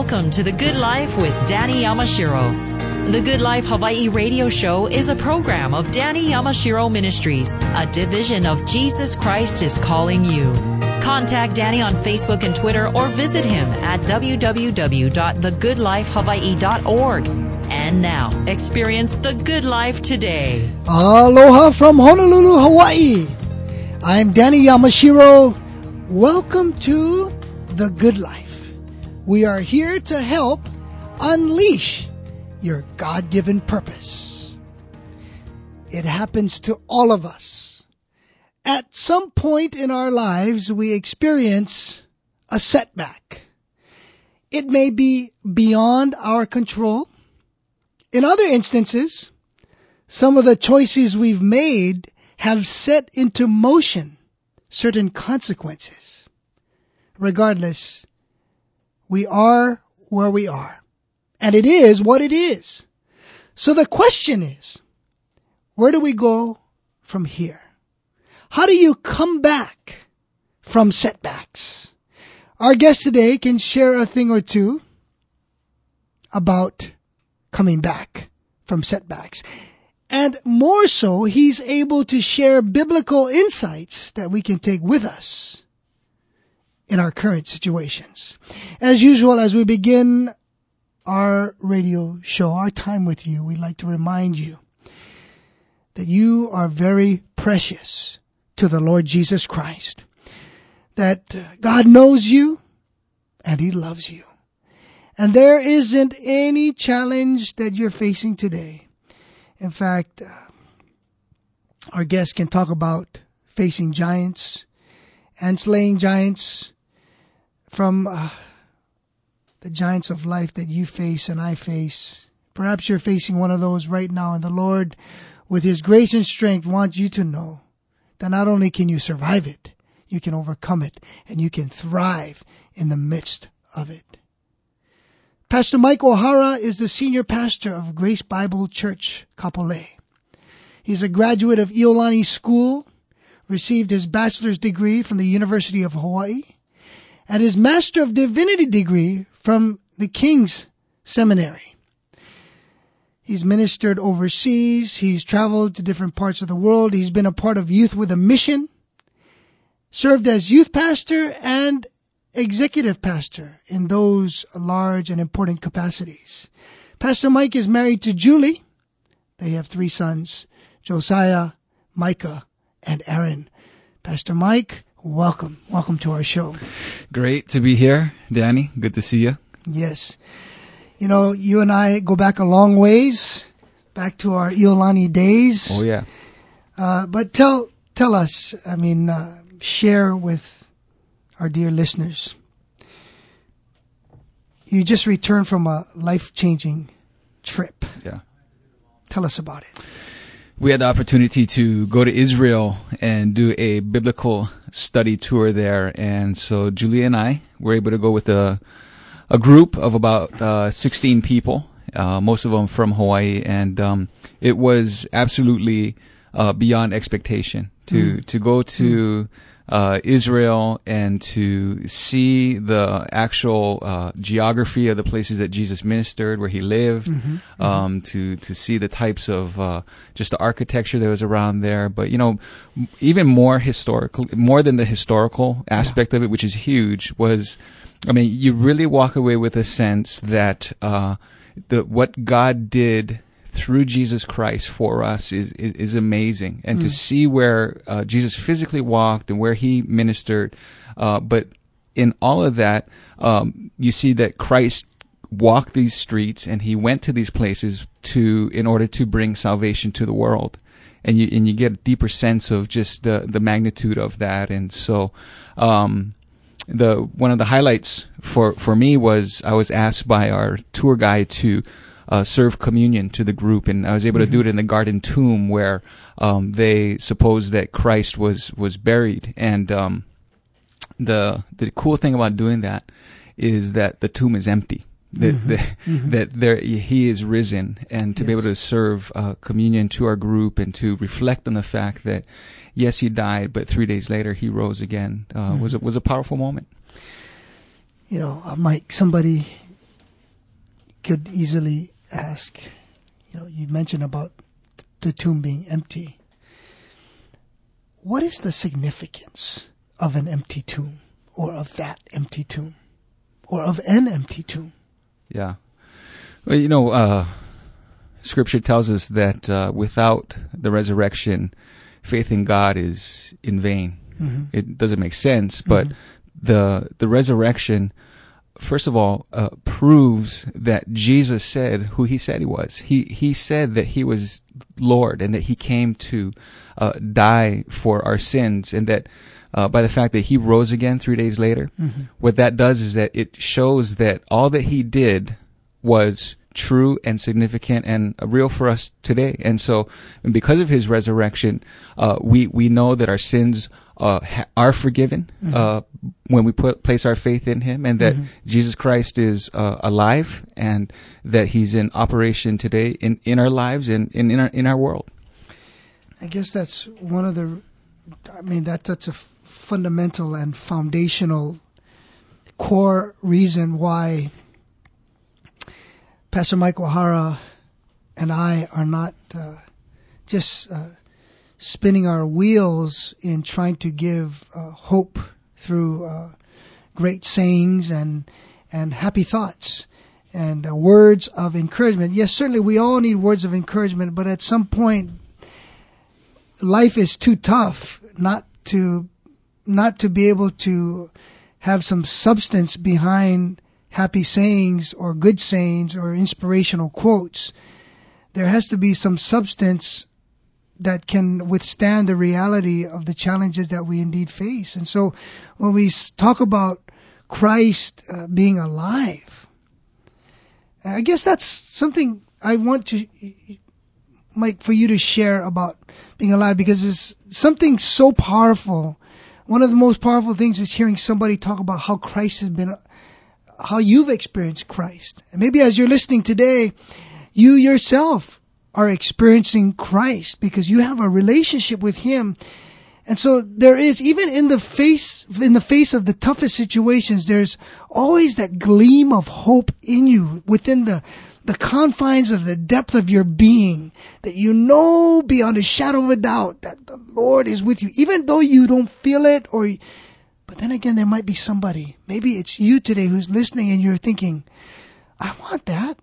Welcome to The Good Life with Danny Yamashiro. The Good Life Hawaii radio show is a program of Danny Yamashiro Ministries, a division of Jesus Christ is Calling You. Contact Danny on Facebook and Twitter or visit him at www.thegoodlifehawaii.org. And now, experience the good life today. Aloha from Honolulu, Hawaii. I'm Danny Yamashiro. Welcome to The Good Life. We are here to help unleash your God-given purpose. It happens to all of us. At some point in our lives, we experience a setback. It may be beyond our control. In other instances, some of the choices we've made have set into motion certain consequences. Regardless, we are where we are, and it is what it is. So the question is, where do we go from here? How do you come back from setbacks? Our guest today can share a thing or two about coming back from setbacks. And more so, he's able to share biblical insights that we can take with us in our current situations. As usual, as we begin our radio show, our time with you, we'd like to remind you that you are very precious to the Lord Jesus Christ, that God knows you and He loves you. And there isn't any challenge that you're facing today. In fact, our guest can talk about facing giants and slaying giants from the giants of life that you face and I face. Perhaps you're facing one of those right now, and the Lord, with His grace and strength, wants you to know that not only can you survive it, you can overcome it, and you can thrive in the midst of it. Pastor Mike O'Hara is the senior pastor of Grace Bible Church, Kapolei. He's a graduate of Iolani School, received his bachelor's degree from the University of Hawaii, and his Master of Divinity degree from the King's Seminary. He's ministered overseas. He's traveled to different parts of the world. He's been a part of Youth with a Mission, served as youth pastor and executive pastor in those large and important capacities. Pastor Mike is married to Julie. They have 3 sons, Josiah, Micah, and Aaron. Pastor Mike, welcome. Welcome to our show. Great to be here, Danny. Good to see you. Yes. You know, you and I go back a long ways, back to our Iolani days. Oh, yeah. But tell us, share with our dear listeners. You just returned from a life-changing trip. Yeah. Tell us about it. We had the opportunity to go to Israel and do a biblical study tour there. And so Julie and I were able to go with a group of about 16 people, most of them from Hawaii. And it was absolutely beyond expectation to go to Israel and to see the actual geography of the places that Jesus ministered, where He lived, to see the types of just the architecture that was around there. But, you know, even more than the historical aspect of it, which is huge, was, you really walk away with a sense that what God did through Jesus Christ for us is amazing. And to see where Jesus physically walked and where He ministered, but in all of that, you see that Christ walked these streets and He went to these places in order to bring salvation to the world. And you get a deeper sense of just the magnitude of that. And so one of the highlights for me was I was asked by our tour guide to serve communion to the group, and I was able to do it in the Garden Tomb, where they suppose that Christ was buried. And the cool thing about doing that is that the tomb is empty. That there He is risen, and to be able to serve communion to our group and to reflect on the fact that yes, He died, but 3 days later He rose again was a powerful moment. You know, Mike, somebody could easily ask, you mentioned about the tomb being empty. What is the significance of an empty tomb, or of that empty tomb, or of an empty tomb? Yeah. Well, Scripture tells us that without the resurrection, faith in God is in vain. Mm-hmm. It doesn't make sense, but the resurrection, first of all, proves that Jesus said who he said he was. He said that he was Lord and that he came to die for our sins, and that by the fact that he rose again 3 days later, what that does is that it shows that all that he did was true and significant and real for us today. And so, and because of his resurrection, we know that our sins are forgiven when we place our faith in him, and that Jesus Christ is alive, and that he's in operation today in our lives and in our world. I guess that's one of the, that's a fundamental and foundational core reason why Pastor Mike O'Hara and I are not just spinning our wheels in trying to give hope through great sayings and happy thoughts and words of encouragement. Yes, certainly we all need words of encouragement, but at some point, life is too tough not to be able to have some substance behind happy sayings or good sayings or inspirational quotes. There has to be some substance that can withstand the reality of the challenges that we indeed face. And so when we talk about Christ being alive, I guess that's something I want to, Mike, for you to share about being alive, because it's something so powerful. One of the most powerful things is hearing somebody talk about how Christ has been, how you've experienced Christ. And maybe as you're listening today, you yourself are experiencing Christ because you have a relationship with him. And so there is, even in the face of the toughest situations, there's always that gleam of hope in you within the confines of the depth of your being, that you know beyond a shadow of a doubt that the Lord is with you, even though you don't feel it. But then again, there might be somebody, maybe it's you today who's listening and you're thinking, I want that.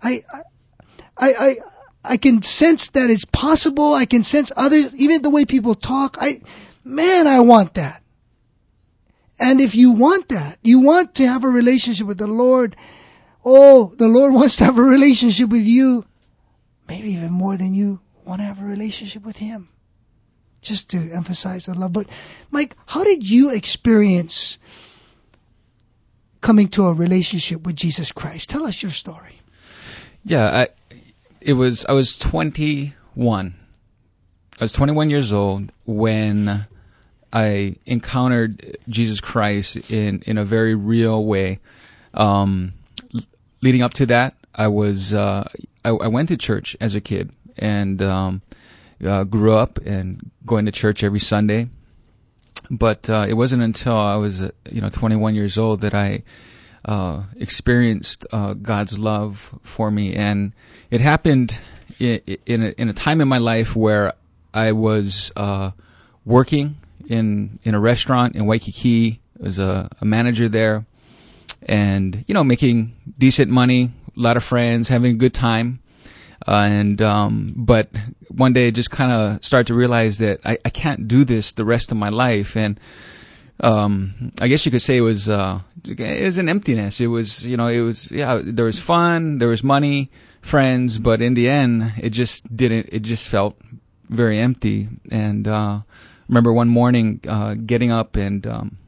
I can sense that it's possible. I can sense others, even the way people talk. I want that. And if you want that, you want to have a relationship with the Lord. Oh, the Lord wants to have a relationship with you, maybe even more than you want to have a relationship with him. Just to emphasize the love. But Mike, how did you experience coming to a relationship with Jesus Christ? Tell us your story. Yeah, I was 21. I was 21 years old when I encountered Jesus Christ in a very real way. Leading up to that, I went to church as a kid and grew up and going to church every Sunday. But it wasn't until I was 21 years old that I experienced God's love for me, and it happened in a time in my life where I was working in a restaurant in Waikiki. I was a manager there, and making decent money, a lot of friends, having a good time, but one day I just kind of started to realize that I can't do this the rest of my life, and I guess you could say it was an emptiness. It was, there was fun, there was money, friends, but in the end, it just felt very empty. And, remember one morning, getting up and,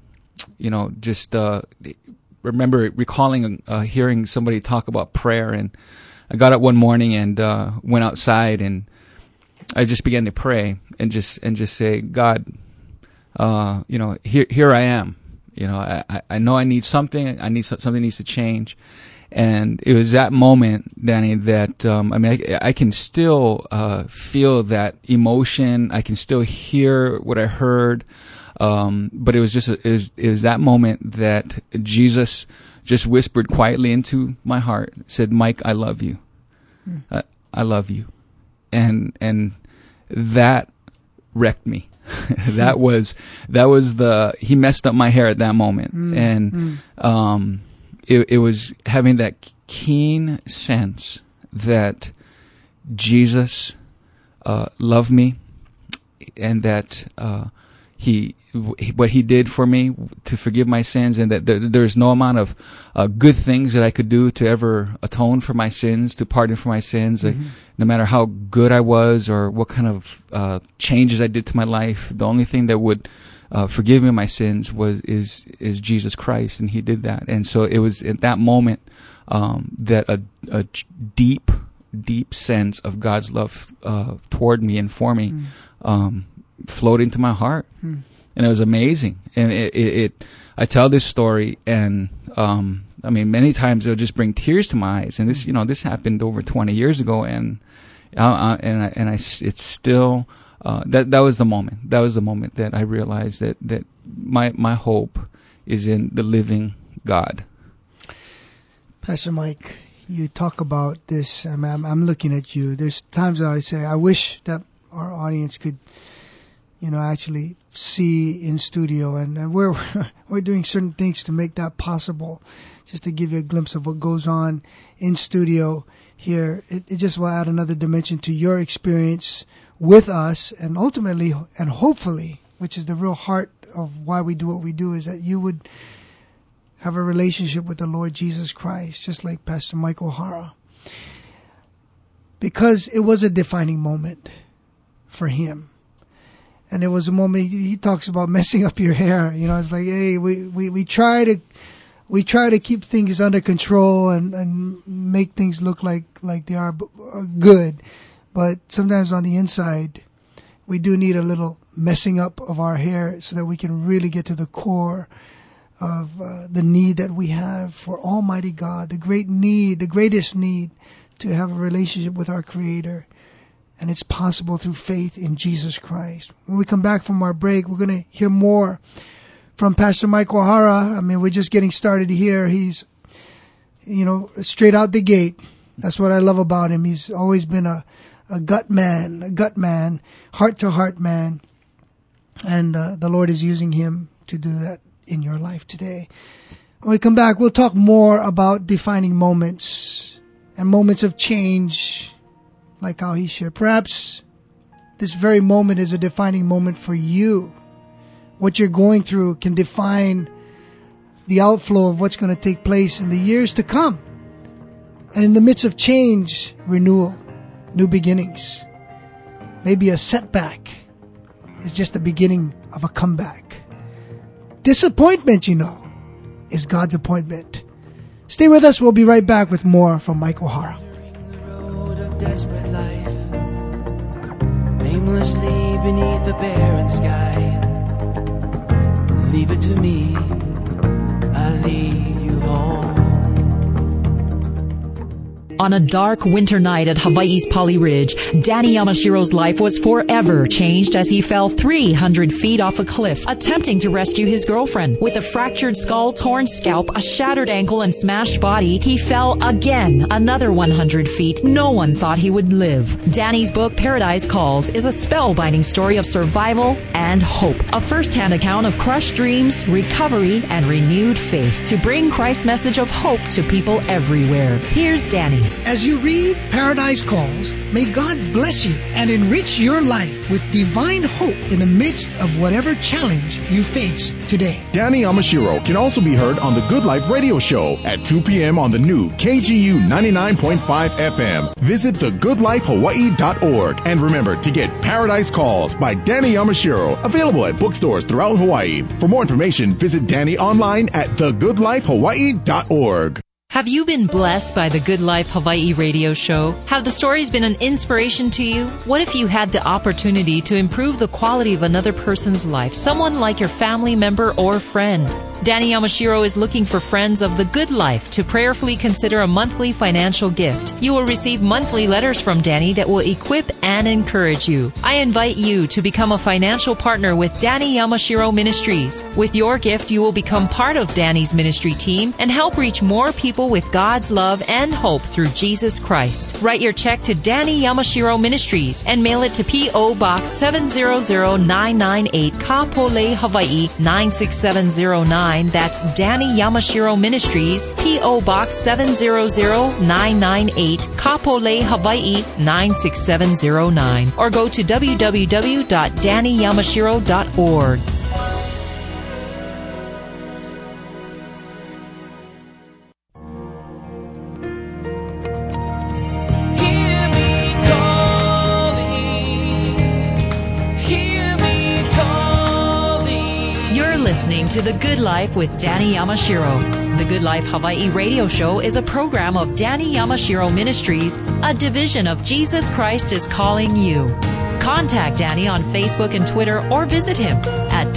remember recalling, hearing somebody talk about prayer. And I got up one morning and, went outside and I just began to pray and just say, God, here I am. I know I need something. Something needs to change. And it was that moment, Danny, that, I can still, feel that emotion. I can still hear what I heard. But it was that moment that Jesus just whispered quietly into my heart, said, "Mike, I love you. I love you." And that wrecked me. That was he messed up my hair at that moment. And it was having that keen sense that Jesus loved me, and that what he did for me to forgive my sins, and that there's no amount of good things that I could do to ever atone for my sins, to pardon for my sins. No matter how good I was or what kind of changes I did to my life, the only thing that would forgive me my sins is Jesus Christ, and he did that. And so it was at that moment that a deep sense of God's love toward me and for me flowed into my heart. And it was amazing. And I tell this story, and I mean, many times it'll just bring tears to my eyes. And this happened over 20 years ago, and it's still that was the moment. That was the moment that I realized that my hope is in the living God. Pastor Mike, you talk about this. I'm looking at you. There's times that I say, I wish that our audience could, actually see in studio, and we're doing certain things to make that possible. Just to give you a glimpse of what goes on in studio here, it just will add another dimension to your experience with us, and ultimately and hopefully, which is the real heart of why we do what we do, is that you would have a relationship with the Lord Jesus Christ, just like Pastor Mike O'Hara, because it was a defining moment for him. And it was a moment, he talks about messing up your hair. It's like, hey, we try to keep things under control and make things look like they are good. But sometimes on the inside, we do need a little messing up of our hair so that we can really get to the core of the need that we have for Almighty God, the greatest need to have a relationship with our Creator. And it's possible through faith in Jesus Christ. When we come back from our break, we're going to hear more from Pastor Mike O'Hara. I mean, we're just getting started here. He's, straight out the gate. That's what I love about him. He's always been a gut man, heart-to-heart man. And the Lord is using him to do that in your life today. When we come back, we'll talk more about defining moments and moments of change, like how he shared. Perhaps this very moment is a defining moment for you. What you're going through can define the outflow of what's going to take place in the years to come. And in the midst of change, renewal, new beginnings. Maybe a setback is just the beginning of a comeback. Disappointment, is God's appointment. Stay with us. We'll be right back with more from Mike O'Hara. Desperate life, aimlessly beneath the barren sky. Leave it to me, I'll lead you home. On a dark winter night at Hawaii's Pali Ridge, Danny Yamashiro's life was forever changed as he fell 300 feet off a cliff, attempting to rescue his girlfriend. With a fractured skull, torn scalp, a shattered ankle, and smashed body, he fell again another 100 feet. No one thought he would live. Danny's book, Paradise Calls, is a spellbinding story of survival and hope. A first-hand account of crushed dreams, recovery, and renewed faith to bring Christ's message of hope to people everywhere. Here's Danny. As you read Paradise Calls, may God bless you and enrich your life with divine hope in the midst of whatever challenge you face today. Danny Yamashiro can also be heard on the Good Life Radio Show at 2 p.m. on the new KGU 99.5 FM. Visit thegoodlifehawaii.org and remember to get Paradise Calls by Danny Yamashiro, available at bookstores throughout Hawaii. For more information, visit Danny online at thegoodlifehawaii.org. Have you been blessed by the Good Life Hawaii radio show? Have the stories been an inspiration to you? What if you had the opportunity to improve the quality of another person's life, someone like your family member or friend? Danny Yamashiro is looking for friends of the good life to prayerfully consider a monthly financial gift. You will receive monthly letters from Danny that will equip and encourage you. I invite you to become a financial partner with Danny Yamashiro Ministries. With your gift, you will become part of Danny's ministry team and help reach more people with God's love and hope through Jesus Christ. Write your check to Danny Yamashiro Ministries and mail it to P.O. Box 700998, Kapolei, Hawaii 96709. That's Danny Yamashiro Ministries, P.O. Box 700998, Kapolei, Hawaii 96709. Or go to www.dannyyamashiro.org. Listening to The Good Life with Danny Yamashiro. The Good Life Hawaii radio show is a program of Danny Yamashiro Ministries, a division of Jesus Christ is Calling You. Contact Danny on Facebook and Twitter or visit him at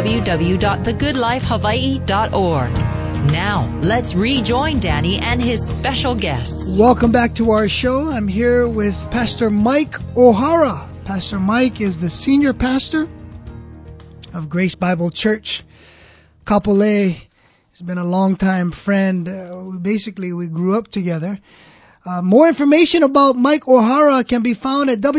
www.thegoodlifehawaii.org. Now, let's rejoin Danny and his special guests. Welcome back to our show. I'm here with Pastor Mike O'Hara. Pastor Mike is the senior pastor of Grace Bible Church, Kapolei. He's been a longtime friend. We grew up together. More information about Mike O'Hara can be found at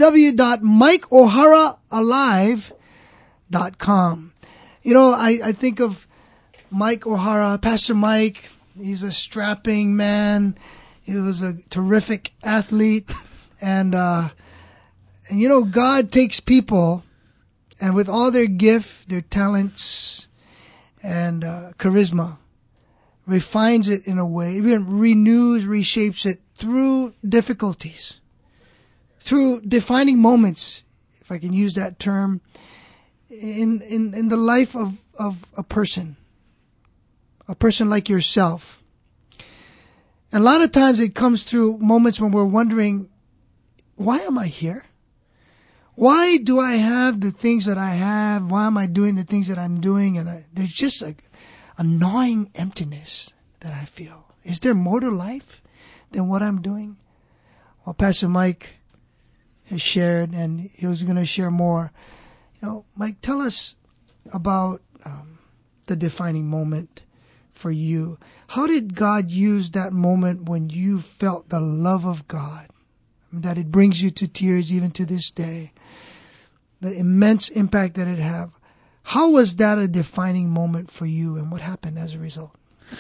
www.mikeoharaalive.com. You know, I think of Mike O'Hara, Pastor Mike. He's a strapping man. He was a terrific athlete. And you know, God takes people, and with all their gift, their talents, and charisma, refines it in a way, even renews, reshapes it through difficulties, through defining moments, if I can use that term, in the life of a person like yourself. And a lot of times it comes through moments when we're wondering, why am I here? Why do I have the things that I have? Why am I doing the things that I'm doing? And there's just a gnawing emptiness that I feel. Is there more to life than what I'm doing? Well, Pastor Mike has shared, and he was going to share more. You know, Mike, tell us about the defining moment for you. How did God use that moment when you felt the love of God, that it brings you to tears even to this day? The immense impact that it had. How was that a defining moment for you, and what happened as a result?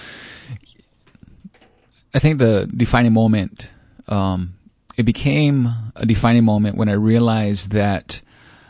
I think the defining moment, it became a defining moment when I realized that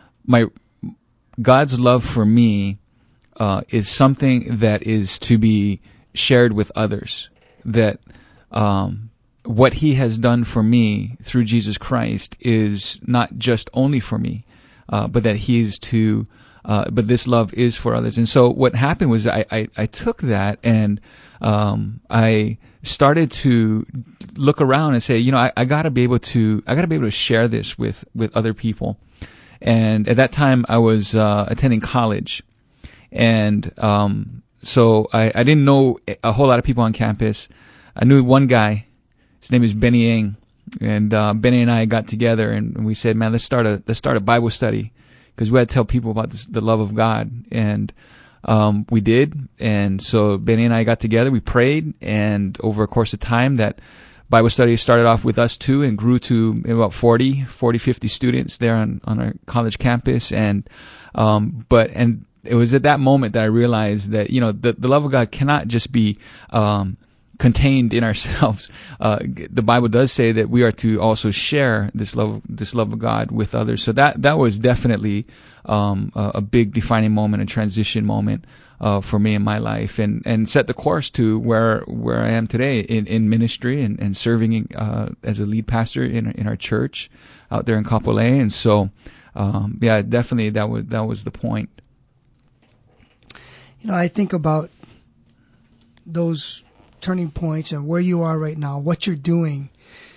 God's love for me is something that is to be shared with others. That what He has done for me through Jesus Christ is not just only for me, but that but this love is for others. And so what happened was I took that and I started to look around and say, you know, I gotta be able to share this with other people. And at that time I was attending college, and so I didn't know a whole lot of people on campus. I knew one guy. His name is Benny Ng. And Benny and I got together and we said, man, let's start a Bible study, because we had to tell people about the love of God. And we did. And so Benny and I got together, we prayed, and over a course of time, that Bible study started off with us two and grew to about 50 students there on our college campus. And it was at that moment that I realized that, you know, the love of God cannot just be contained in ourselves. The Bible does say that we are to also share this love of God with others. So that was definitely a big defining moment, a transition moment for me in my life, and set the course to where I am today in ministry and serving as a lead pastor in our church out there in Kapolei. And so definitely that was the point. You know, I think about those turning points and where you are right now, what you're doing,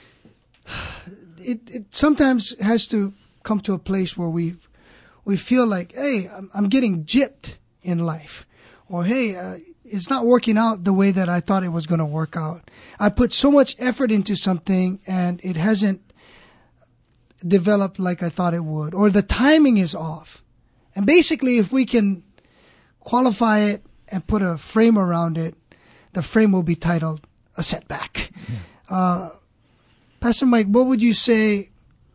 it sometimes has to come to a place where we feel like, hey, I'm getting gypped in life. Or, hey, it's not working out the way that I thought it was going to work out. I put so much effort into something and it hasn't developed like I thought it would. Or the timing is off. And basically, if we can qualify it and put a frame around it, the frame will be titled a setback. Yeah. Pastor Mike, what would you say?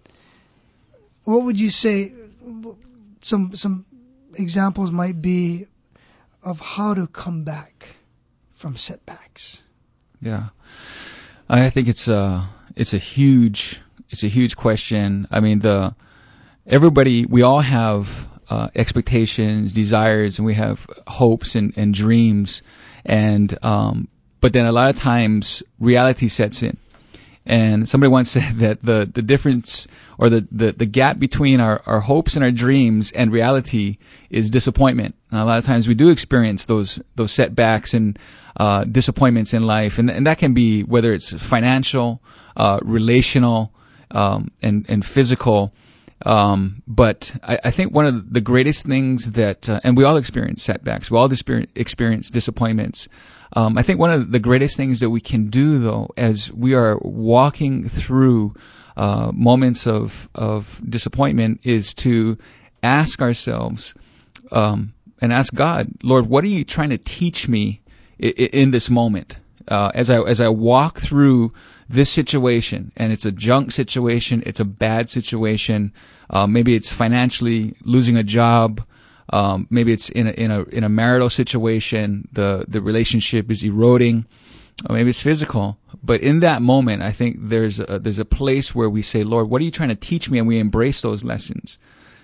Some examples might be of how to come back from setbacks. Yeah, I think it's a huge question. I mean, we all have expectations, desires, and we have hopes and dreams, and but then a lot of times reality sets in. And somebody once said that the difference or the gap between our hopes and our dreams and reality is disappointment. And a lot of times we do experience those setbacks and disappointments in life, and that can be whether it's financial, relational, and physical. But I think one of the greatest things that and we all experience setbacks, we all experience disappointments. I think one of the greatest things that we can do, though, as we are walking through moments of disappointment, is to ask ourselves and ask God, Lord, what are you trying to teach me in this moment? As I walk through this situation, and it's a junk situation, it's a bad situation, maybe it's financially losing a job. Maybe it's in a marital situation, the relationship is eroding, or maybe it's physical. But in that moment, I think there's a place where we say, Lord, what are you trying to teach me? And we embrace those lessons.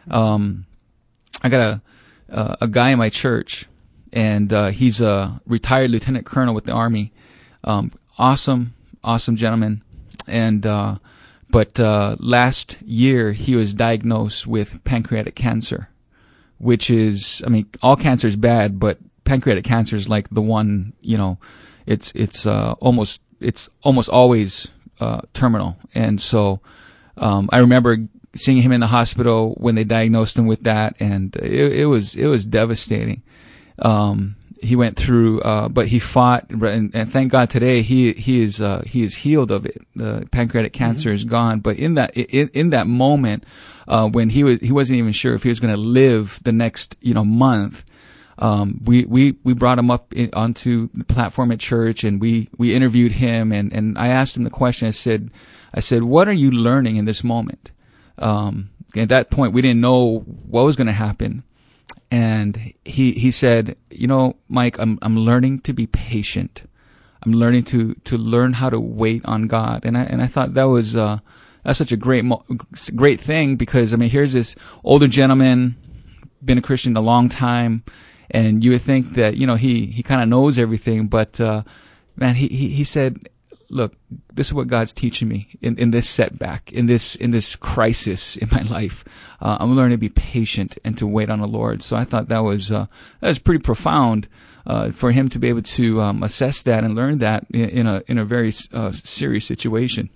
I got a guy in my church, and he's a retired lieutenant colonel with the Army. Awesome gentleman. And but last year he was diagnosed with pancreatic cancer, which is, I mean, all cancer is bad, but pancreatic cancer is like the one, it's almost always terminal. And so I remember seeing him in the hospital when they diagnosed him with that, and it was devastating. He went through, but he fought, and thank God today he is healed of it. The pancreatic cancer is gone. But in that moment, when he wasn't even sure if he was going to live the next month, we brought him up onto the platform at church, and we interviewed him, and I asked him the question. I said, what are you learning in this moment? At that point, we didn't know what was going to happen. And he said, Mike, I'm learning to be patient. I'm learning to learn how to wait on God. And I thought that was that's such a great thing, because I mean, here's this older gentleman, been a Christian a long time, and you would think that he kind of knows everything, but man, he said, look, this is what God's teaching me in this setback, in this crisis in my life. I'm learning to be patient and to wait on the Lord. So I thought that was pretty profound for him to be able to assess that and learn that in a very serious situation.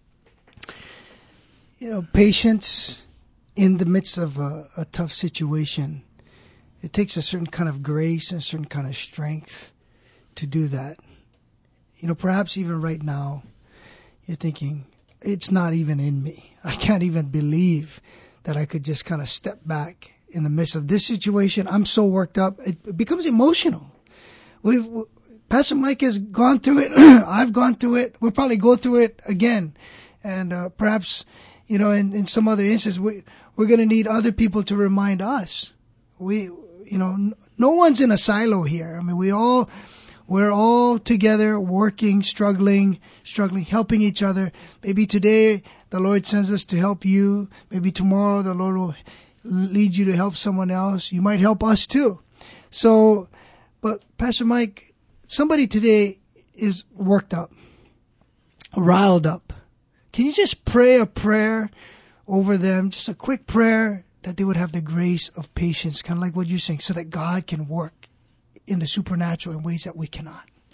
Patience in the midst of a tough situation, it takes a certain kind of grace and a certain kind of strength to do that. Perhaps even right now, you're thinking, it's not even in me. I can't even believe that I could just kind of step back in the midst of this situation. I'm so worked up. It becomes emotional. Pastor Mike has gone through it. I've gone through it. We'll probably go through it again. And perhaps, in some other instance, we're going to need other people to remind us. No one's in a silo here. I mean, we're all together, working, struggling, helping each other. Maybe today the Lord sends us to help you. Maybe tomorrow the Lord will lead you to help someone else. You might help us too. So, but Pastor Mike, somebody today is worked up, riled up. Can you just pray a prayer over them, just a quick prayer, that they would have the grace of patience, kind of like what you're saying, so that God can work in the supernatural in ways that we cannot?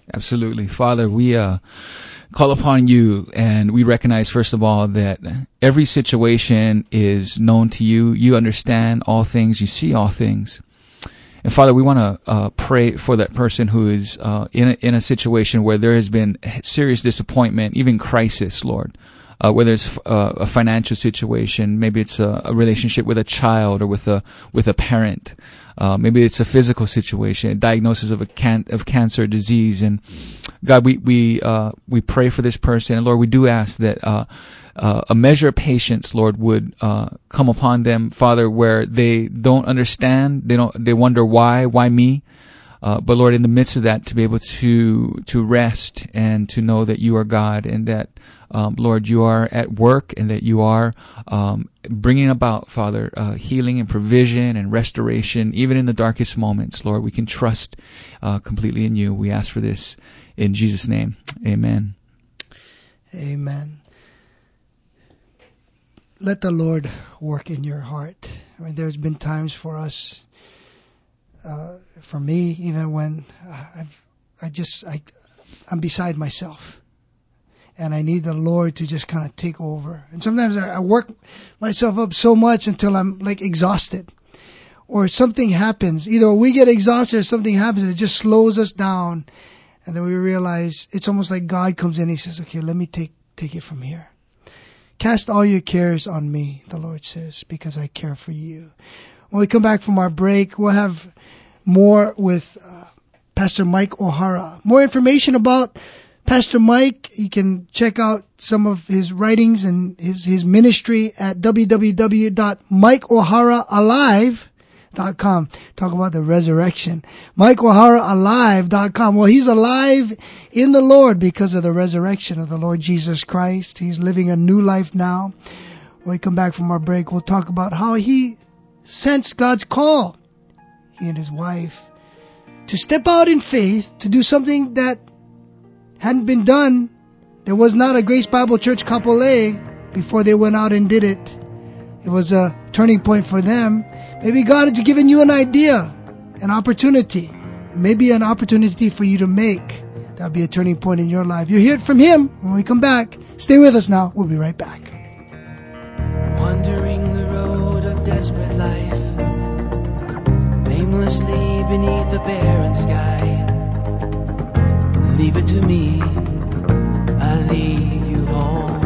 Absolutely. Father, we call upon you, and we recognize, first of all, that every situation is known to you. You understand all things. You see all things. And Father, we want to pray for that person who is in a situation where there has been serious disappointment, even crisis, Lord. Whether it's a financial situation, maybe it's a relationship with a child or with a parent. Maybe it's a physical situation, a diagnosis of cancer, disease. And God, we pray for this person. And Lord, we do ask that a measure of patience, Lord, would come upon them, Father, where they don't understand, they wonder why me. But Lord, in the midst of that, to be able to rest and to know that you are God, and that, Lord, you are at work, and that you are bringing about, Father, healing and provision and restoration, even in the darkest moments. Lord, we can trust completely in you. We ask for this in Jesus' name. Amen. Amen. Let the Lord work in your heart. I mean, there's been times for us, for me, even when I'm beside myself. And I need the Lord to just kind of take over. And sometimes I work myself up so much until I'm like exhausted. Or something happens. Either we get exhausted or something happens. It just slows us down. And then we realize it's almost like God comes in and he says, okay, let me take it from here. Cast all your cares on me, the Lord says, because I care for you. When we come back from our break, we'll have more with Pastor Mike O'Hara. More information about Pastor Mike. You can check out some of his writings and his ministry at www.mikeoharaalive.com. Talk about the resurrection. MikeOharaalive.com. Well, he's alive in the Lord because of the resurrection of the Lord Jesus Christ. He's living a new life now. When we come back from our break, we'll talk about how he sensed God's call, he and his wife, to step out in faith, to do something that hadn't been done. There was not a Grace Bible Church Kapolei before they went out and did it. It was a turning point for them. Maybe God has given you an idea, an opportunity, maybe an opportunity for you to make. That'll be a turning point in your life. You'll hear it from him when we come back. Stay with us now. We'll be right back. Wandering the road of desperate life, aimlessly beneath the barren sky. Leave it to me, I'll lead you home.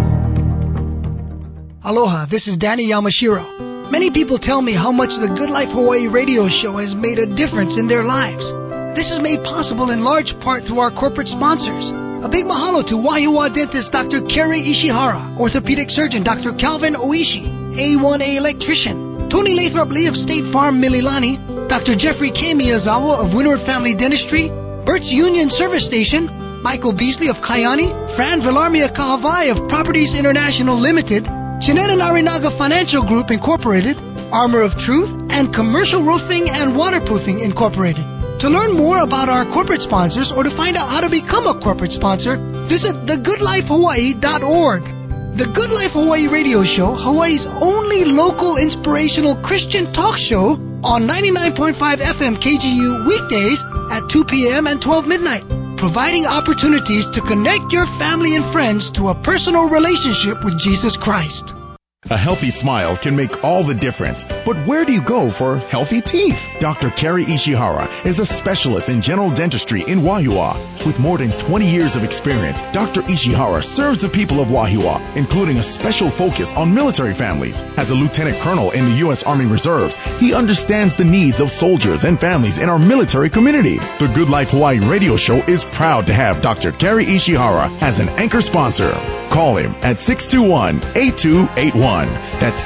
Aloha, this is Danny Yamashiro. Many people tell me how much the Good Life Hawaii radio show has made a difference in their lives. This is made possible in large part through our corporate sponsors. A big mahalo to Wahiawa dentist Dr. Kerry Ishihara, orthopedic surgeon Dr. Calvin Oishi, A1A electrician, Tony Lathrop Lee of State Farm Mililani, Dr. Jeffrey K. Miyazawa of Windward Family Dentistry, Bert's Union Service Station, Michael Beasley of Kayani, Fran Villarmia Kahavai of Properties International Limited, Chinet and Arinaga Financial Group Incorporated, Armor of Truth, and Commercial Roofing and Waterproofing Incorporated. To learn more about our corporate sponsors or to find out how to become a corporate sponsor, visit thegoodlifehawaii.org. The Good Life Hawaii radio show, Hawaii's only local inspirational Christian talk show, on 99.5 FM KGU weekdays at 2 p.m. and 12 midnight, providing opportunities to connect your family and friends to a personal relationship with Jesus Christ. A healthy smile can make all the difference. But where do you go for healthy teeth? Dr. Kerry Ishihara is a specialist in general dentistry in Wahiawa. With more than 20 years of experience, Dr. Ishihara serves the people of Wahiawa, including a special focus on military families. As a lieutenant colonel in the U.S. Army Reserves, he understands the needs of soldiers and families in our military community. The Good Life Hawaii radio show is proud to have Dr. Kerry Ishihara as an anchor sponsor. Call him at 621-8281. That's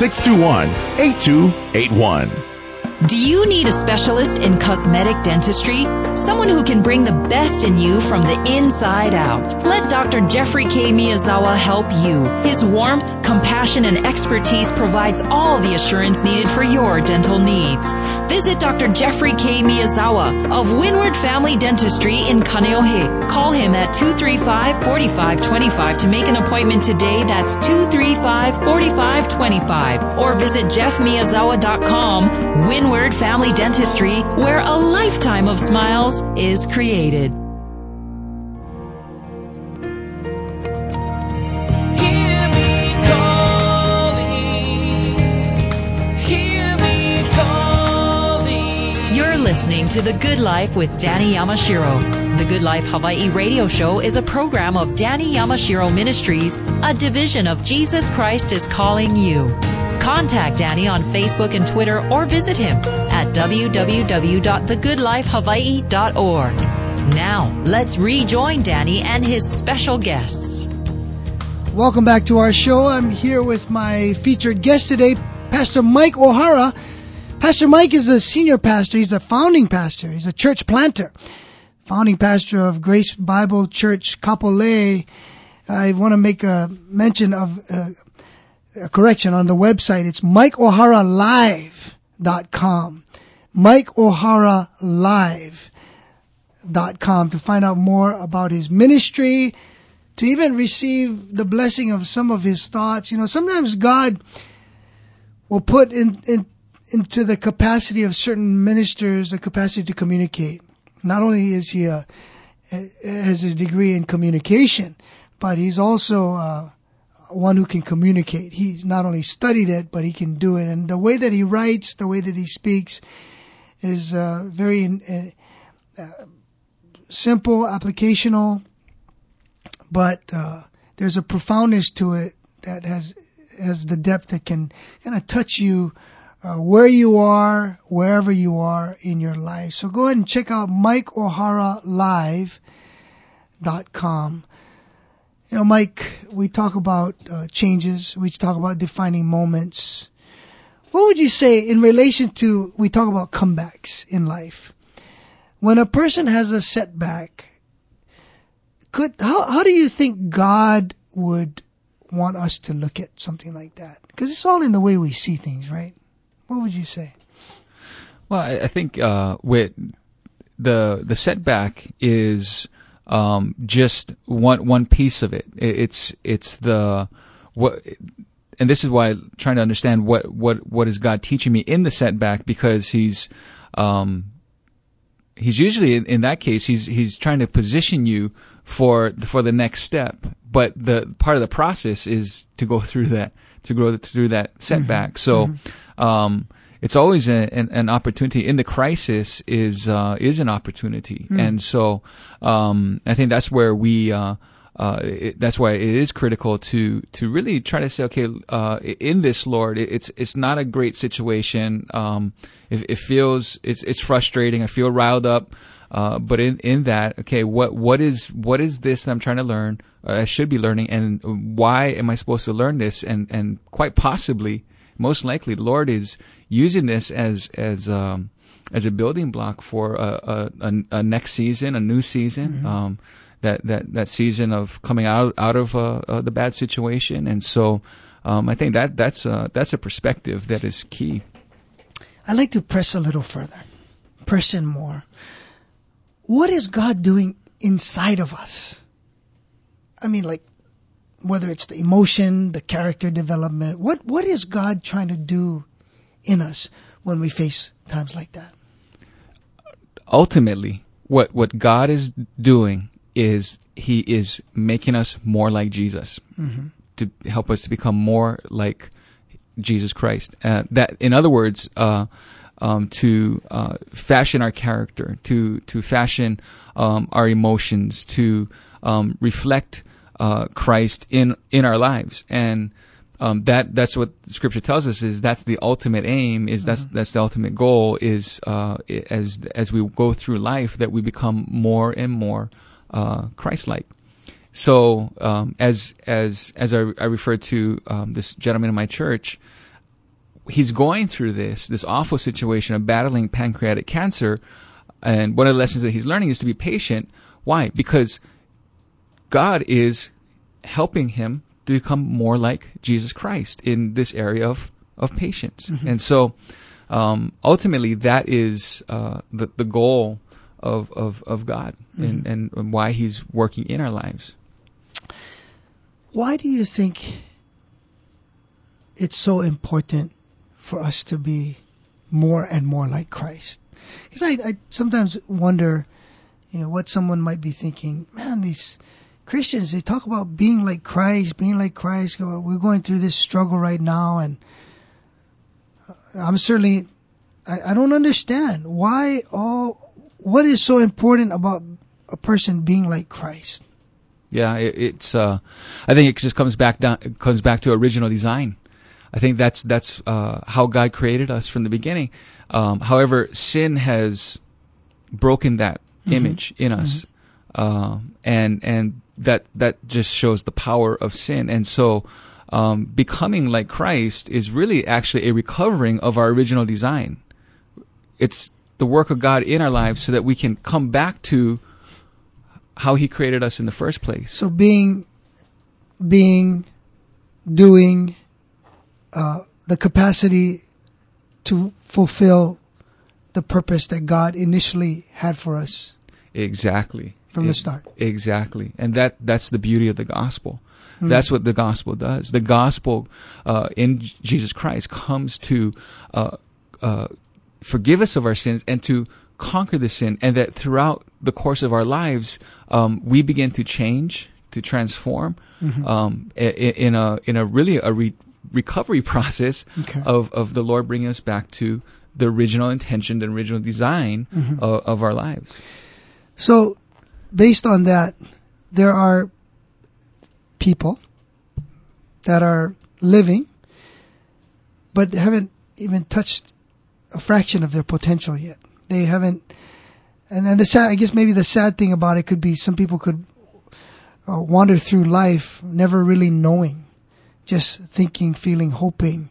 621-8281. Do you need a specialist in cosmetic dentistry? Someone who can bring the best in you from the inside out. Let Dr. Jeffrey K. Miyazawa help you. His warmth, compassion, and expertise provides all the assurance needed for your dental needs. Visit Dr. Jeffrey K. Miyazawa of Windward Family Dentistry in Kaneohe. Call him at 235-4525 to make an appointment today. That's 235-4525. Or visit jeffmiyazawa.com. Windward Family Dentistry, where a lifetime of smiles is created. listening to The Good Life with Danny Yamashiro. The Good Life Hawaii radio show is a program of Danny Yamashiro Ministries, a division of Jesus Christ is Calling You. Contact Danny on Facebook and Twitter or visit him at www.thegoodlifehawaii.org. Now, let's rejoin Danny and his special guests. Welcome back to our show. I'm here with my featured guest today, Pastor Mike O'Hara. Pastor Mike is a senior pastor. He's a founding pastor. He's a church planter. Founding pastor of Grace Bible Church, Kapolei. I want to make a mention of a correction on the website. It's MikeO'HaraLive.com. MikeO'HaraLive.com to find out more about his ministry, to even receive the blessing of some of his thoughts. You know, sometimes God will put into the capacity of certain ministers the capacity to communicate. Not only is he has his degree in communication, but he's also one who can communicate. He's not only studied it, but he can do it. And the way that he writes, the way that he speaks is very simple, applicational, but there's a profoundness to it that has the depth that can kind of touch you where you are, wherever you are in your life. So go ahead and check out MikeO'HaraLive.com. You know, Mike, we talk about changes. We talk about defining moments. What would you say in relation to, we talk about comebacks in life? When a person has a setback, how do you think God would want us to look at something like that? Because it's all in the way we see things, right? What would you say? Well, I think with the setback is just one piece of it. It's the what, and this is why I'm trying to understand what is God teaching me in the setback, because he's usually in that case he's trying to position you for the next step, but the part of the process is to go through that setback. Mm-hmm. So it's always an opportunity. In the crisis is an opportunity, and so I think that's where that's why it is critical to really try to say, okay, in this, Lord, it's not a great situation. It feels it's frustrating. I feel riled up. But in that, okay, what is this that I'm trying to learn? I should be learning, and why am I supposed to learn this? And quite possibly, most likely, the Lord is using this as a building block for a next season, a new season. Mm-hmm. That season of coming out of the bad situation, and so I think that's a perspective that is key. I'd like to press a little further, press in more. What is God doing inside of us? I mean, like, whether it's the emotion, the character development, what is God trying to do in us when we face times like that? Ultimately, what God is doing is He is making us more like Jesus, mm-hmm. to help us to become more like Jesus Christ. That, in other words, to fashion our character, to fashion our emotions, to reflect Christ in our lives, and that's what Scripture tells us, is that's the ultimate aim, is that's the ultimate goal, is as we go through life, that we become more and more Christ-like. So as I referred to this gentleman in my church, he's going through this awful situation of battling pancreatic cancer, and one of the lessons that he's learning is to be patient. Why? Because God is helping him to become more like Jesus Christ in this area of patience. Mm-hmm. And so ultimately that is the goal of God, mm-hmm. and why He's working in our lives. Why do you think it's so important for us to be more and more like Christ? Because I sometimes wonder, what someone might be thinking. Man, these Christians, they talk about being like Christ. We're going through this struggle right now, and I'm certainly I don't understand why what is so important about a person being like Christ. Yeah, it's. I think it just comes back to original design. I think that's how God created us from the beginning. However, sin has broken that image in us, and that just shows the power of sin. And so, becoming like Christ is really actually a recovering of our original design. It's the work of God in our lives so that we can come back to how He created us in the first place. So doing, the capacity to fulfill the purpose that God initially had for us. Exactly. From the start. Exactly. And that's the beauty of the gospel. That's what the gospel does. The gospel in Jesus Christ comes to forgive us of our sins and to conquer the sin, and that throughout the course of our lives, we begin to change, to transform, in a really recovery process of the Lord bringing us back to the original intention, the original design of our lives. So, based on that, there are people that are living, but haven't even touched a fraction of their potential yet. They haven't, and then I guess maybe the sad thing about it could be some people could wander through life never really knowing, just thinking, feeling, hoping,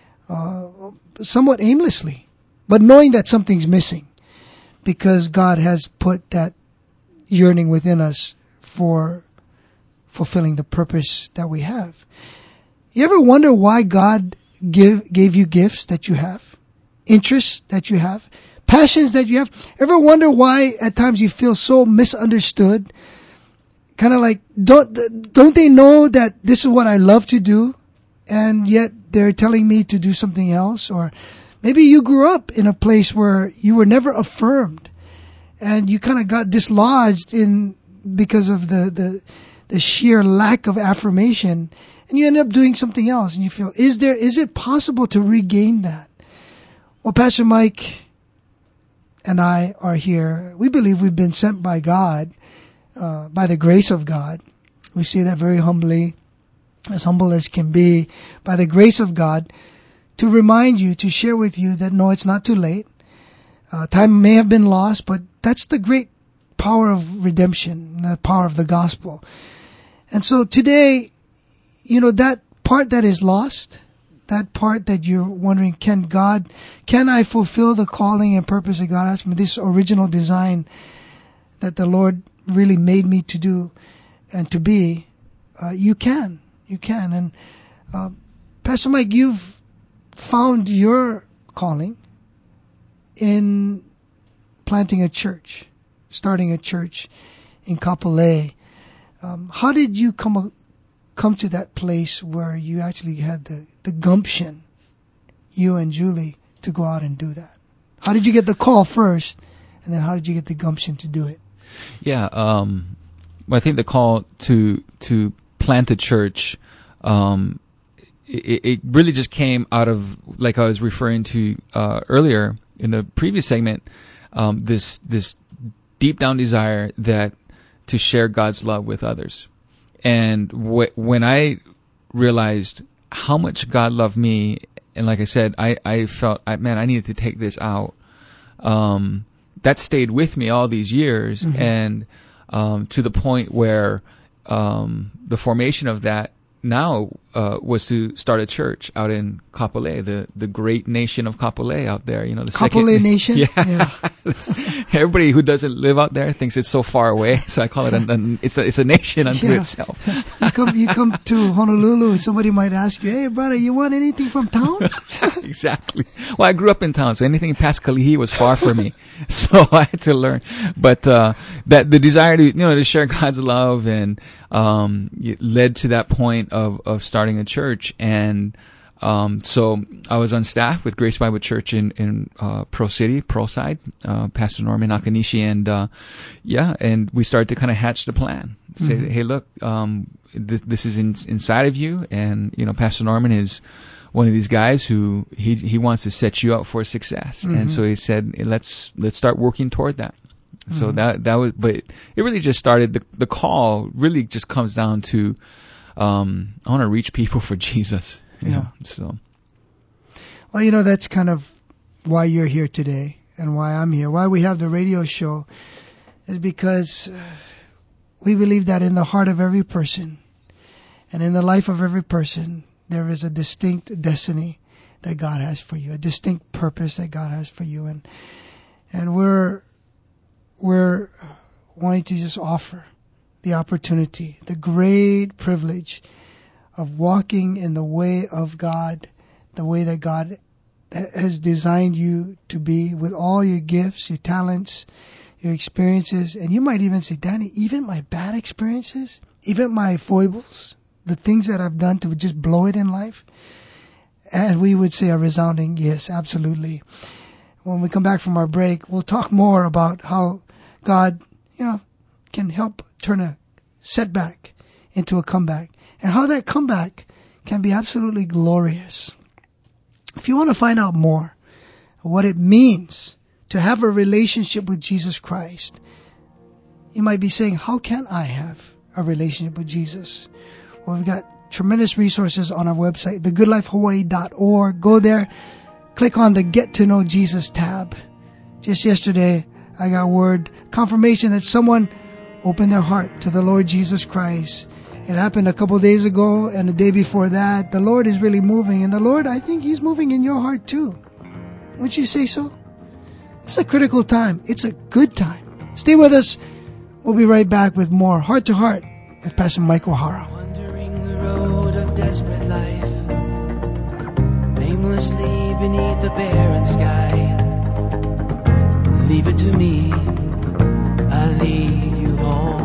somewhat aimlessly, but knowing that something's missing because God has put that yearning within us for fulfilling the purpose that we have. You ever wonder why God gave you gifts that you have, interests that you have, passions that you have? Ever wonder why at times you feel so misunderstood? Kind of like, don't they know that this is what I love to do, and yet they're telling me to do something else? Or maybe you grew up in a place where you were never affirmed, and you kind of got dislodged because of the sheer lack of affirmation, and you end up doing something else, and you feel, is it possible to regain that? Well, Pastor Mike and I are here. We believe we've been sent by God, by the grace of God. We say that very humbly, as humble as can be, by the grace of God, to remind you, to share with you that no, it's not too late. Time may have been lost, but that's the great power of redemption, the power of the gospel. And so today, that part that is lost, that part that you're wondering, can I fulfill the calling and purpose that God has for me, this original design that the Lord really made me to do and to be, you can. And Pastor Mike, you've found your calling in planting a church, starting a church in Kapolei. How did you come to that place where you actually had the gumption, you and Julie, to go out and do that? How did you get the call first, and then how did you get the gumption to do it? Yeah, I think the call to plant a church, it really just came out of, like I was referring to earlier in the previous segment, this deep down desire to share God's love with others. And when I realized how much God loved me, and like I said, I felt, I needed to take this out. That stayed with me all these years, and to the point where the formation of that now was to start a church out in Kapolei, the great nation of Kapolei out there. The Kapolei nation? Yeah. Everybody who doesn't live out there thinks it's so far away, so I call it it's a nation unto itself. You come to Honolulu, somebody might ask you, "Hey brother, you want anything from town?" Exactly. Well, I grew up in town, so anything past Kalihi was far for me. So I had to learn. But that the desire to share God's love and it led to that point of starting a church. And so I was on staff with Grace Bible Church in Pro Side, Pastor Norman Nakanishi, and we started to kind of hatch the plan. Say, hey, look, this is inside of you, and Pastor Norman is one of these guys who he wants to set you up for success. And so he said, let's start working toward that. So that was, but it really just started, the call really just comes down to, I want to reach people for Jesus. You know, so. Well, that's kind of why you're here today and why I'm here. Why we have the radio show is because we believe that in the heart of every person and in the life of every person, there is a distinct destiny that God has for you, a distinct purpose that God has for you. And we're wanting to just offer the opportunity, the great privilege of walking in the way of God, the way that God has designed you to be, with all your gifts, your talents, your experiences. And you might even say, Danny, even my bad experiences, even my foibles, the things that I've done to just blow it in life. And we would say a resounding yes, absolutely. When we come back from our break, we'll talk more about how God, can help turn a setback into a comeback, and how that comeback can be absolutely glorious. If you want to find out more of what it means to have a relationship with Jesus Christ, you might be saying, how can I have a relationship with Jesus? Well, we've got tremendous resources on our website, thegoodlifehawaii.org. Go there, click on the Get to Know Jesus tab. Just yesterday, I got confirmation that someone opened their heart to the Lord Jesus Christ. It happened a couple of days ago, and the day before that. The Lord is really moving, and the Lord, I think He's moving in your heart too. Wouldn't you say so? It's a critical time. It's a good time. Stay with us. We'll be right back with more Heart to Heart with Pastor Mike O'Hara. Wandering the road of desperate life, aimlessly beneath the barren sky. Leave it to me, I'll lead you home.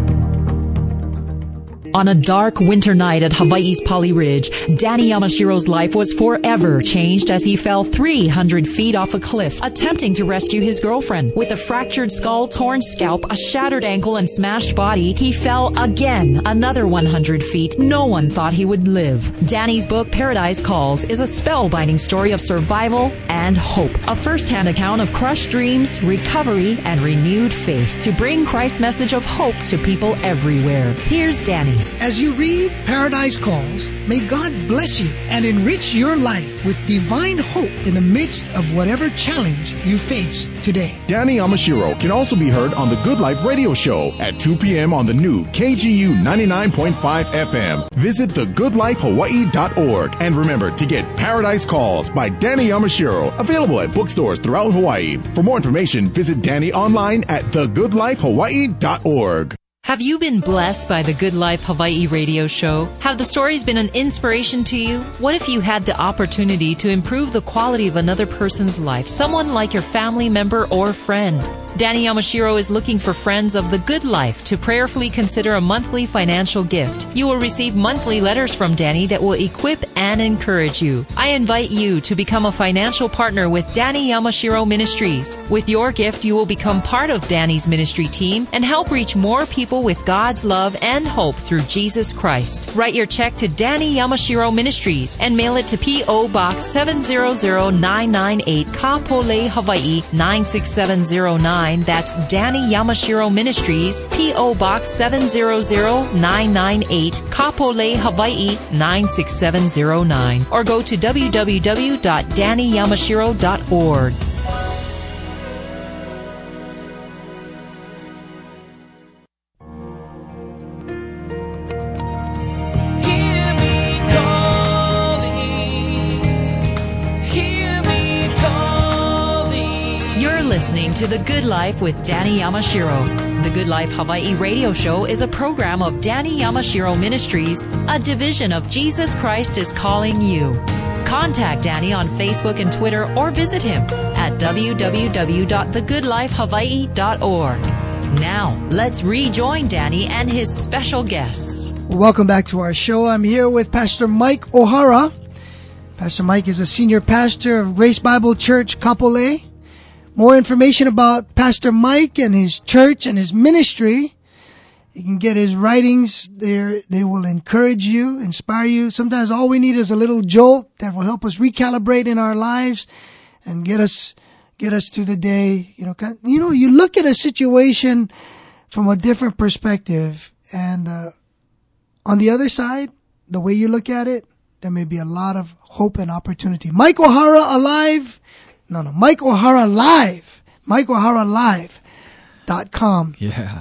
On a dark winter night at Hawaii's Pali Ridge, Danny Yamashiro's life was forever changed as he fell 300 feet off a cliff, attempting to rescue his girlfriend. With a fractured skull, torn scalp, a shattered ankle, and smashed body, he fell again another 100 feet. No one thought he would live. Danny's book, Paradise Calls, is a spellbinding story of survival and hope. A first-hand account of crushed dreams, recovery, and renewed faith to bring Christ's message of hope to people everywhere. Here's Danny. As you read Paradise Calls, may God bless you and enrich your life with divine hope in the midst of whatever challenge you face today. Danny Yamashiro can also be heard on the Good Life Radio Show at 2 p.m. on the new KGU 99.5 FM. Visit thegoodlifehawaii.org and remember to get Paradise Calls by Danny Yamashiro, available at bookstores throughout Hawaii. For more information, visit Danny online at thegoodlifehawaii.org. Have you been blessed by the Good Life Hawaii radio show? Have the stories been an inspiration to you? What if you had the opportunity to improve the quality of another person's life, someone like your family member or friend? Danny Yamashiro is looking for friends of the good life to prayerfully consider a monthly financial gift. You will receive monthly letters from Danny that will equip and encourage you. I invite you to become a financial partner with Danny Yamashiro Ministries. With your gift, you will become part of Danny's ministry team and help reach more people with God's love and hope through Jesus Christ. Write your check to Danny Yamashiro Ministries and mail it to P.O. Box 700998, Kapolei, Hawaii 96709. That's Danny Yamashiro Ministries, P.O. Box 700998, Kapolei, Hawaii 96709. Or go to www.dannyyamashiro.org. Listening to The Good Life with Danny Yamashiro. The Good Life Hawaii radio show is a program of Danny Yamashiro Ministries, a division of Jesus Christ is Calling You. Contact Danny on Facebook and Twitter or visit him at www.thegoodlifehawaii.org. Now, let's rejoin Danny and his special guests. Welcome back to our show. I'm here with Pastor Mike O'Hara. Pastor Mike is a senior pastor of Grace Bible Church, Kapolei. More information about Pastor Mike and his church and his ministry, You can get his writings there. They will encourage you, inspire you. Sometimes all we need is a little jolt that will help us recalibrate in our lives and get us through the day. You look at a situation from a different perspective, and on the other side, the way you look at it, there may be a lot of hope and opportunity. Mike O'Hara Alive. Mike O'Hara Live. MikeO'HaraLive.com. Yeah.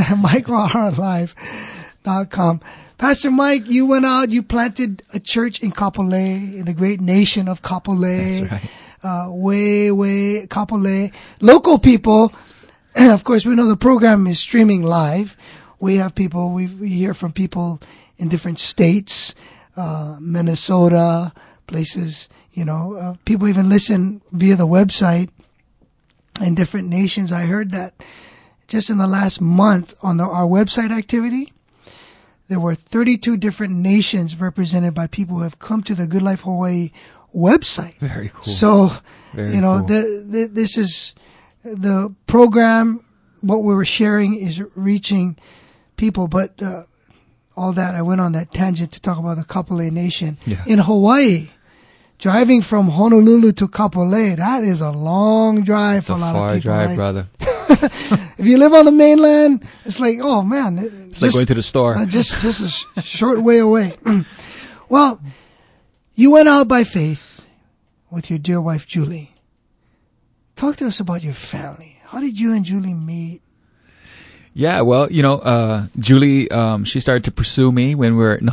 MikeO'HaraLive.com. Pastor Mike, you went out, you planted a church in Kapolei, in the great nation of Kapolei. That's right. Way Kapolei. Local people, of course, we know the program is streaming live. We have people, we hear from people in different states, Minnesota, places, people even listen via the website in different nations. I heard that just in the last month on our website activity, there were 32 different nations represented by people who have come to the Good Life Hawaii website. Very cool. So, Cool. this is the program. What we were sharing is reaching people, but all that, I went on that tangent to talk about the Kapolei Nation. Yeah. In Hawaii, driving from Honolulu to Kapolei, that is a long drive It's for a lot of far people. drive, right? brother. If you live on the mainland, it's like, oh man. It's like going to the store. Just a short way away. Well, you went out by faith with your dear wife, Julie. Talk to us about your family. How did you and Julie meet? Yeah, well, Julie, she started to pursue me when When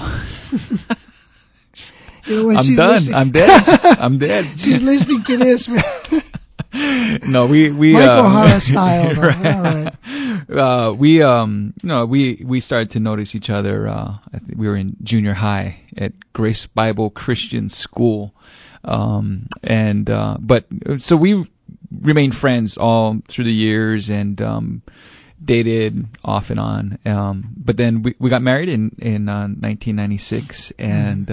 I'm she's done. listening- I'm dead. I'm dead. She's listening to this, man. No, we Mike O'Hara style. Though. All right. We started to notice each other. I think we were in junior high at Grace Bible Christian School, so we remained friends all through the years and dated off and on. But then we got married in 1996, and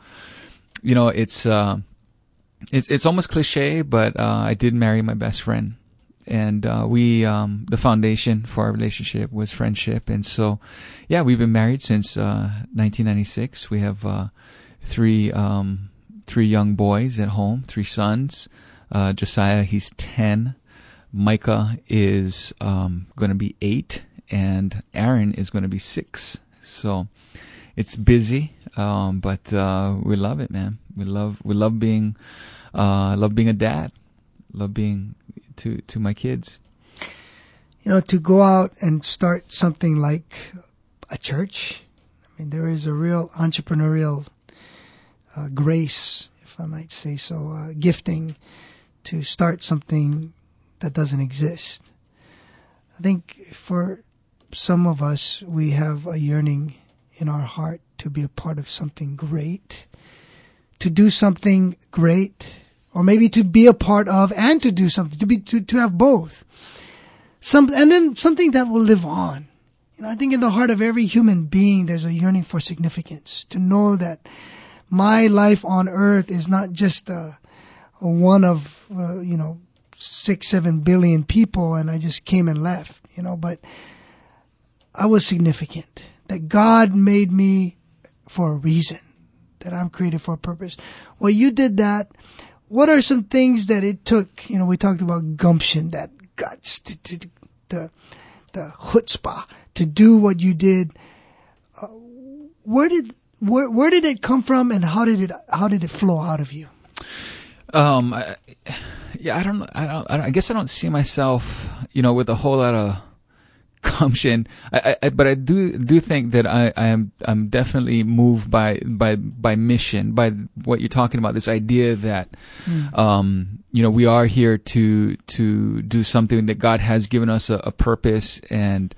it's almost cliche, but I did marry my best friend, and the foundation for our relationship was friendship. And so, yeah, we've been married since 1996. We have three young boys at home, 3 sons. Josiah, he's 10. Micah is going to be 8, and Aaron is going to be 6. So it's busy, but we love it, man. We love being a dad. Love being to my kids. To go out and start something like a church. I mean, there is a real entrepreneurial grace, if I might say so, gifting to start something that doesn't exist. I think for some of us, we have a yearning in our heart to be a part of something great, to do something great, or maybe to be a part of and to do something, to have both. And then something that will live on. I think in the heart of every human being, there's a yearning for significance, to know that my life on earth is not just a one of 6-7 billion people, and I just came and left, but I was significant, that God made me for a reason, that I'm created for a purpose. Well, you did that. What are some things that it took? We talked about gumption, that guts, the chutzpah to do what you did. Where did it come from, and how did it flow out of you? I guess I don't see myself, with a whole lot of gumption. But I do think that I'm definitely moved by mission, by what you're talking about. This idea that, we are here to do something, that God has given us a purpose. And,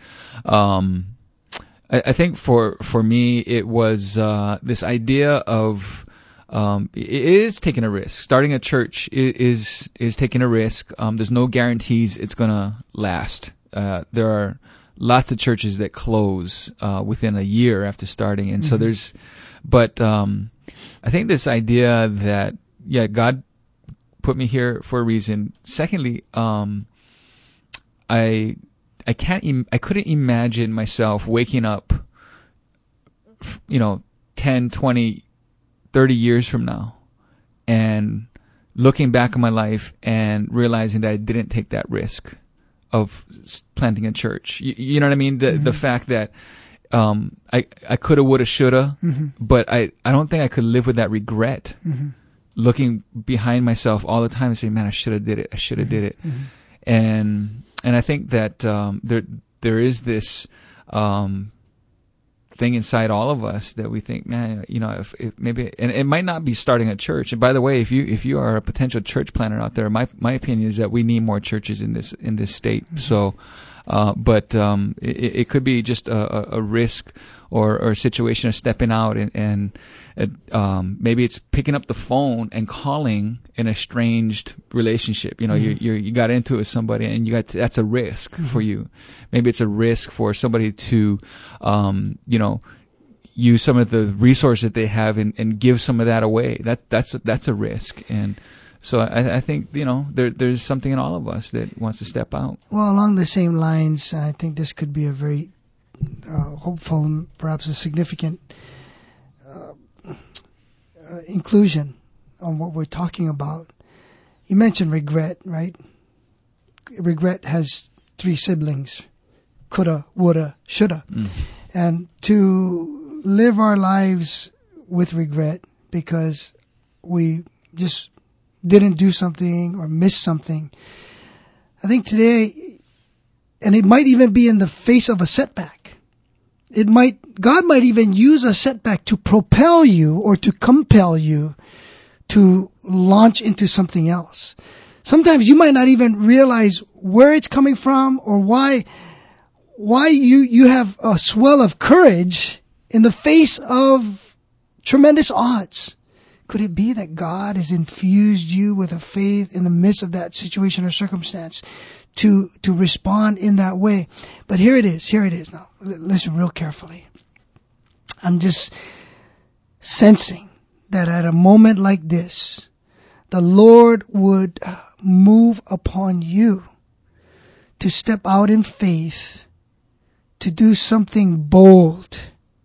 I think for me, it was, this idea of, it is taking a risk. Starting a church is taking a risk. There's no guarantees it's gonna last. There are lots of churches that close within a year after starting, and so I think this idea that God put me here for a reason. Secondly, I couldn't imagine myself waking up, 10, 20, 30 years from now and looking back on my life and realizing that I didn't take that risk of planting a church. You know what I mean? The fact that I coulda, woulda, shoulda, but I don't think I could live with that regret. Looking behind myself all the time and saying, "Man, I should have did it. I should have did it." And I think that there is this thing inside all of us that we think, man, if maybe, and it might not be starting a church. And by the way, if you are a potential church planner out there, my opinion is that we need more churches in this state. So, but it could be just a risk or a situation of stepping out and maybe it's picking up the phone and calling an estranged relationship. You got into it with somebody and that's a risk for you. Maybe it's a risk for somebody to, use some of the resources that they have and give some of that away. That's a risk. And so I think, there's something in all of us that wants to step out. Well, along the same lines, and I think this could be a very hopeful and perhaps a significant inclusion on what we're talking about. You mentioned regret, right? Regret has 3 siblings: coulda, woulda, shoulda. And to live our lives with regret because we just didn't do something or missed something. I think today, and it might even be in the face of a setback. God might even use a setback to propel you or to compel you to launch into something else. Sometimes you might not even realize where it's coming from or why you have a swell of courage in the face of tremendous odds. Could it be that God has infused you with a faith in the midst of that situation or circumstance to respond in that way? But here it is. Now, listen real carefully. I'm just sensing that at a moment like this, the Lord would move upon you to step out in faith, to do something bold.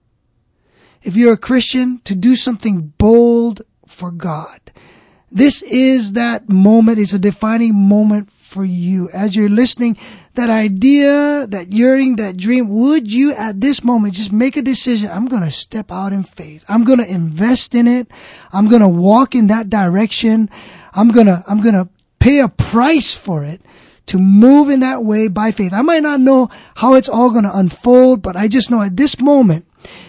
If you're a Christian, to do something bold for God. This is that moment. It's a defining moment for you. As you're listening, that idea, that yearning, that dream, would you at this moment just make a decision? I'm going to step out in faith. I'm going to invest in it. I'm going to walk in that direction. I'm going to pay a price for it to move in that way by faith. I might not know how it's all going to unfold, but I just know at this moment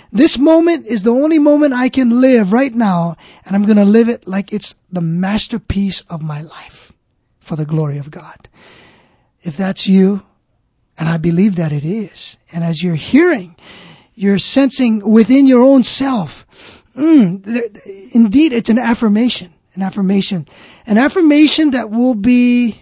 is the only moment I can live right now, and I'm going to live it like it's the masterpiece of my life for the glory of God. If that's you, and I believe that it is, and as you're hearing, you're sensing within your own self, indeed it's an affirmation that will be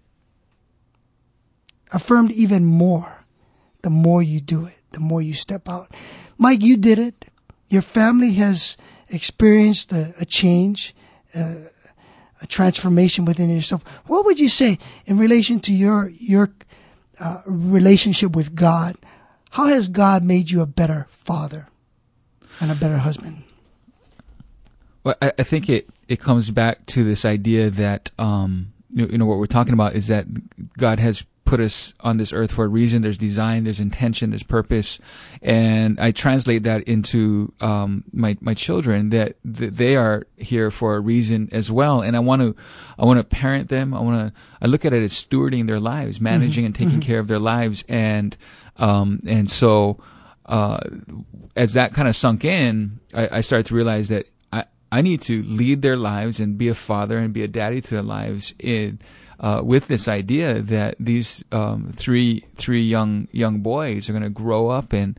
affirmed even more the more you do it, the more you step out. Mike, you did it. Your family has experienced a change, a transformation within yourself. What would you say in relation to your relationship with God? How has God made you a better father and a better husband? Well, I think it comes back to this idea that what we're talking about is that God has put us on this earth for a reason. There's design, there's intention, there's purpose, and I translate that into my children that they are here for a reason as well. And I want to parent them. I look at it as stewarding their lives, managing and taking care of their lives, and so as that kind of sunk in, I started to realize that I need to lead their lives and be a father and be a daddy to their lives with this idea that these three young boys are going to grow up and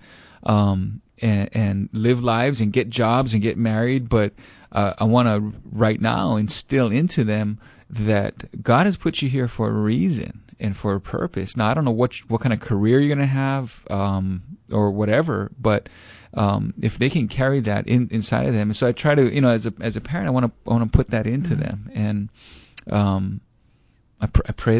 live lives and get jobs and get married. But I want to right now instill into them that God has put you here for a reason and for a purpose. Now, I don't know what kind of career you're going to have or whatever, but if they can carry that inside of them. So I try to, as a parent, I want to put that into them. And I pray that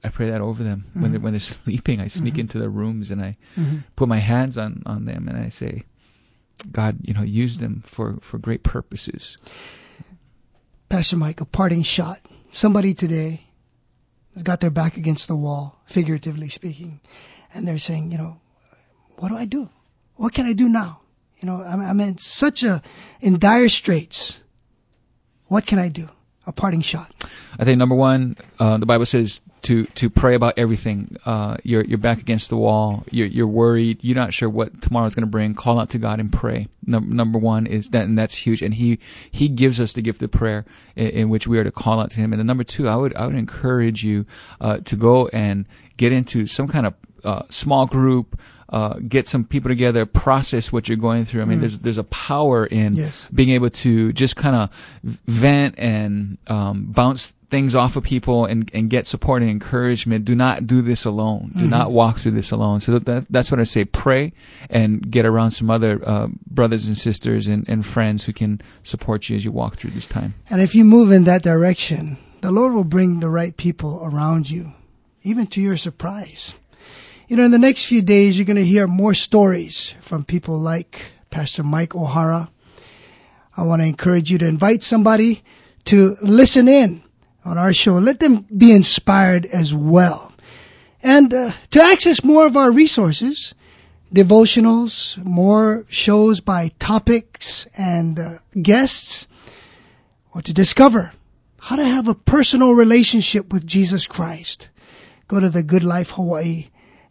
pray that over them when they're sleeping. I sneak into their rooms and I put my hands on them and I say, God, use them for great purposes. Pastor Mike, a parting shot. Somebody today has got their back against the wall, figuratively speaking, and they're saying, what do I do? What can I do now? I'm in dire straits. What can I do? A parting shot. I think number one, the Bible says to pray about everything. You're back against the wall. You're worried. You're not sure what tomorrow's going to bring. Call out to God and pray. Number one is that, and that's huge. And He gives us the gift of prayer in which we are to call out to Him. And then number two, I would encourage you to go and get into some kind of small group. Get some people together, process what you're going through. I mean, there's a power in being able to just kind of vent and bounce things off of people and get support and encouragement. Do not do this alone. Do not walk through this alone. So that's what I say. Pray and get around some other brothers and sisters and friends who can support you as you walk through this time. And if you move in that direction, the Lord will bring the right people around you, even to your surprise. In the next few days, you're going to hear more stories from people like Pastor Mike O'Hara. I want to encourage you to invite somebody to listen in on our show. Let them be inspired as well. And to access more of our resources, devotionals, more shows by topics and guests, or to discover how to have a personal relationship with Jesus Christ, go to thegoodlifehawaii.org.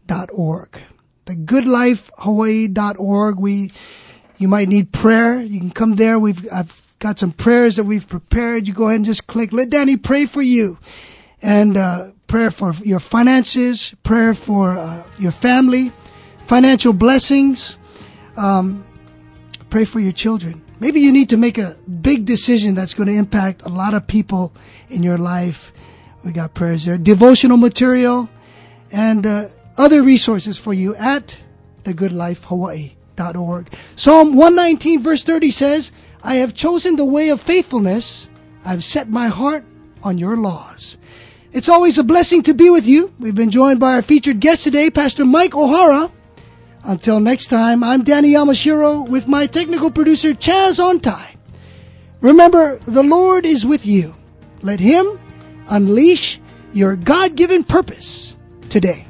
thegoodlifehawaii.org. You might need prayer. You can come there. I've got some prayers that we've prepared. You go ahead and just click. Let Danny pray for you. And prayer for your finances, prayer for your family, financial blessings. Pray for your children. Maybe you need to make a big decision that's going to impact a lot of people in your life. We got prayers there. Devotional material and other resources for you at thegoodlifehawaii.org. Psalm 119 verse 30 says, I have chosen the way of faithfulness. I've set my heart on your laws. It's always a blessing to be with you. We've been joined by our featured guest today, Pastor Mike O'Hara. Until next time, I'm Danny Yamashiro with my technical producer, Chaz Ontai. Remember, the Lord is with you. Let Him unleash your God-given purpose today.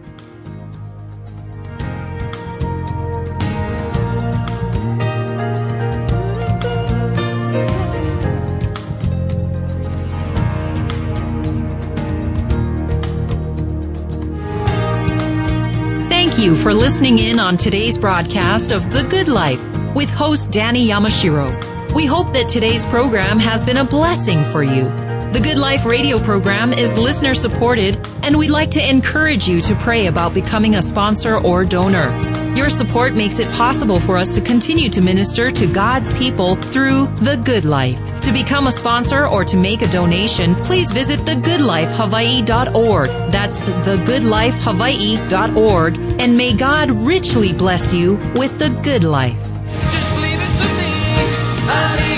Thank you for listening in on today's broadcast of The Good Life with host Danny Yamashiro. We hope that today's program has been a blessing for you. The Good Life radio program is listener supported, and we'd like to encourage you to pray about becoming a sponsor or donor. Your support makes it possible for us to continue to minister to God's people through The Good Life. To become a sponsor or to make a donation, please visit thegoodlifehawaii.org. That's thegoodlifehawaii.org. And may God richly bless you with the good life. Just leave it to me.